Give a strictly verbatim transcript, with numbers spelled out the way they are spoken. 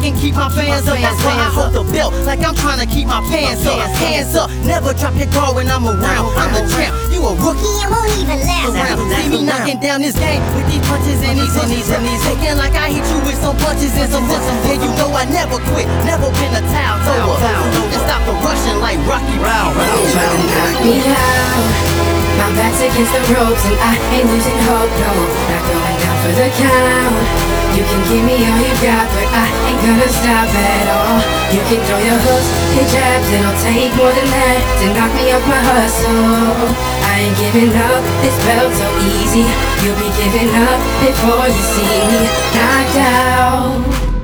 can keep my fans up. That's why I hold the belt like I'm trying to keep my pants up. Hands up, never drop your guard when I'm around. I'm the champ, you a rookie, I won't even last around. See me knocking down this game with these punches and these and these and these. Taking like I hit you with some punches and some hits. And you know I never quit, never been a towel thrower. You can stop the rushing like Rocky Round. Try to knock me out. My back's against the ropes and I ain't losing hope, no. Not going down for the count. You can give me all you got, but I ain't gonna stop at all. You can throw your hooks, hit jabs, it'll take more than that to knock me off my hustle. I ain't giving up, this belt so easy. You'll be giving up before you see me knocked out.